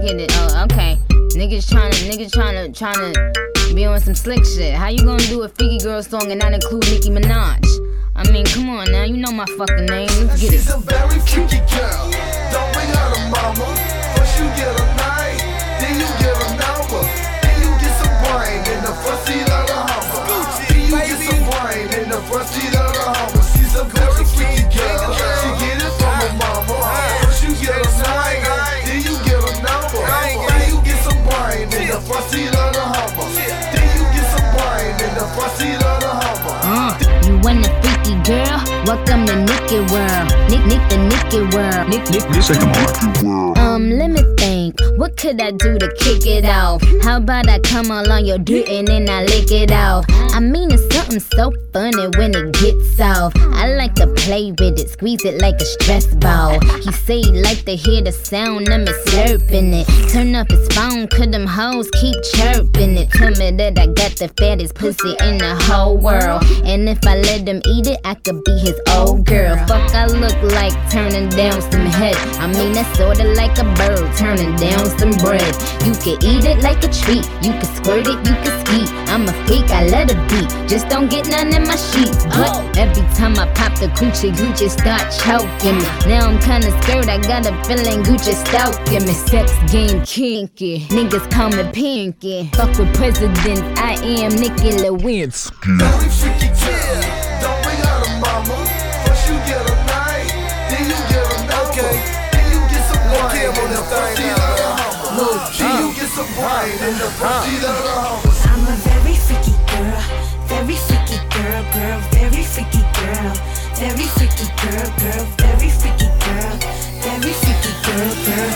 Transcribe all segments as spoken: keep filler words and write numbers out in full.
get it. Oh, okay. Niggas tryna, niggas tryna, tryna be on some slick shit. How you gonna do a freaky girl song and not include Nicki Minaj? I mean, come on now, you know my fucking name. Let's get it. She's a very freaky girl. Don't bring her to mama. First you get a night, then you get a number. Then you get some brain in the front seat of the Hummer. Then you get some brain in the front seat of the Hummer. She's a very freaky girl. She get it from her mama. First you get a night, then you get a number. Then you get some brain in the front seat of the Hummer. Then you get some brain in the front seat of the Hummer. Uh, you want a freaky girl? Welcome to Nicki World. Nick, Nick, the Nicki World. Nick, Nick, Nick, Sycamore. Um, let me think. What could I do to kick it off? How about I come along your dick and then I lick it off? I mean, it's something so funny when it gets off. I like to play with it, squeeze it like a stress ball. He say he like to hear the sound of me slurping it. Turn up his phone, cause them hoes keep chirping it. Tell me that I got the fattest pussy in the whole world. And if I let him eat it, I could be his old girl. Fuck, I look like turning down some head. I mean, that's sorta like a bird turning down some bread. You can eat it like a treat, you can squirt it, you can ski. I'm a freak, I let it be, just don't get none in my sheets. But every time I pop the Gucci, Gucci start choking me. Now I'm kinda scared, I got a feeling Gucci stalking me. Sex game kinky, niggas call me Pinky. Fuck with presidents, I am Nicki Lewinsky. Very freaky girl. Don't bring her to mama. First you get a night, then you get a number. Then you get some brain in the front seat of the Hummer. Then you get some brain in the front seat of the Hummer. I'm a very freaky girl, very freaky girl, girl, very freaky girl, very freaky girl, girl, very freaky girl, very freaky girl, girl.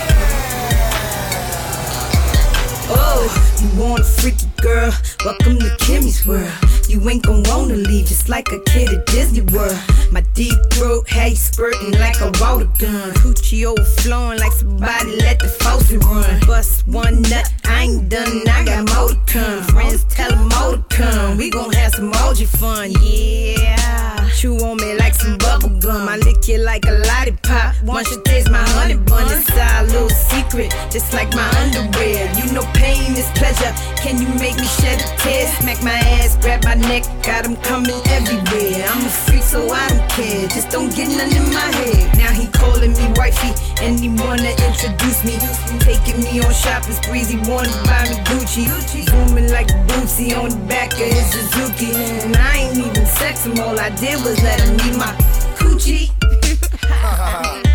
Oh, you want a freaky girl? Welcome to Kimmy's world. You ain't gon' wanna leave just like a kid at Disney World. My deep throat had you spurting like a water gun. Coochie overflowing like somebody let the faucet run. Bust one nut, I ain't done, I got more to come. Friends tell them more to come. We gon' have some orgy fun, yeah. Chew on me like some bubble gum. I lick you like a lollipop. Once you taste my honey bun, it's our little secret, just like my underwear. You know pain is pleasure. Can you make me shed a tear? Smack my ass, grab my neck, got him coming everywhere. I'm a freak, so I don't care. Just don't get none in my head. Now he calling me wifey, and he wanna introduce me. Taking me on shopping sprees, he wanna buy me Gucci. Zooming like Bootsy on the back of his Suzuki. And I ain't even sex him, all I did was let him eat my coochie.